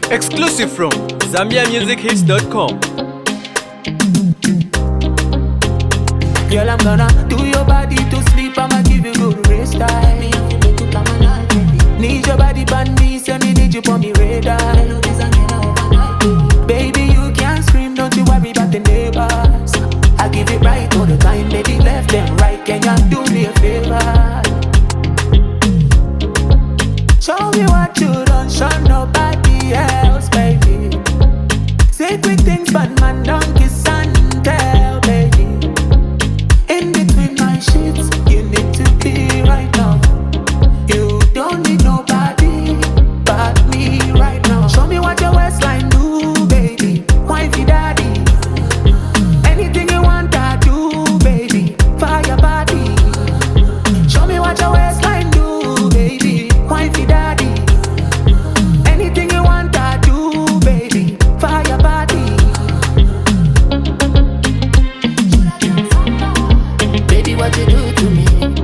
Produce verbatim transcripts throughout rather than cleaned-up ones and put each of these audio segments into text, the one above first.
Exclusive from Zambia Music Hits dot com. Girl, I'm gonna do your body to sleep. I'ma give you good rest time. Need your body on me, so me need you on me radar. Baby, you can scream, don't you worry about the neighbors. I give it right all the time, baby, left and right. Can you do me a favor? Show me what you done, show nobody else, baby. Sacred things, but man, don't kiss and tell, baby. In between my sheets, you need to be right now. You don't need nobody but me right now. Show me what your waistline do, baby. Wifey daddy. Anything you want, I do, baby. For your body. Show me what your waistline do, baby. Wifey daddy. Anything you want, I do, baby. For your body. Baby, what you do to me?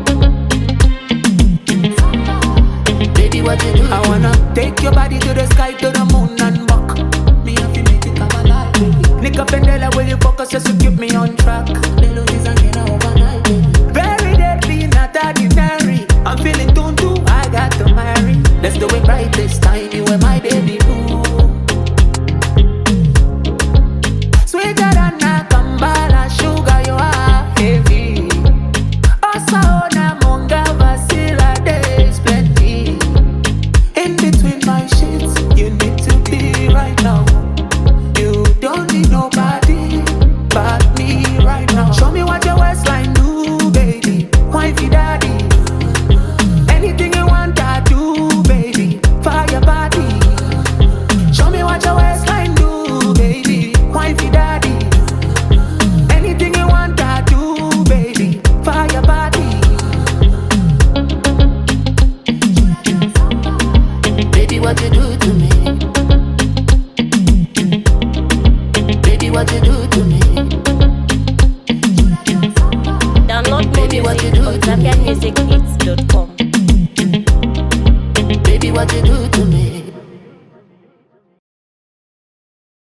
Baby, what you do? I wanna take your body to the sky, to the moon and back. Me have to make it come alive, baby. Nika Pendela, will you focus just to keep me on track? Melodies and get overnight, baby. Very deadly, not ordinary. I'm feeling tuned too, I got to marry. Let's do it right this time, you and my baby boo. Sweeter than a Kambala, sugar you are heavy. Osaona monga vasila, there's plenty. In between my sheets, you need to be right now. You don't need nobody but me right now. Show me what your waistline do, baby. Wifey daddy. Anything you want, I do, baby. For your body. Show me what your waistline do, baby. Wifey daddy. Anything you want, I do, baby. For your body. Baby, what you do to me? Baby, what you do to me? Download more Baby, what you music do on to me? Zambia Music Hits dot com. Baby, what you do to